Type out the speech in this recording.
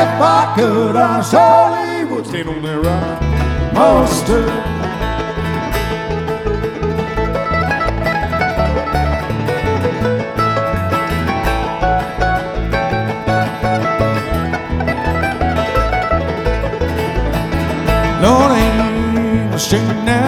if I could, I surely would stand on that right Mustang. Lord, ain't a straight now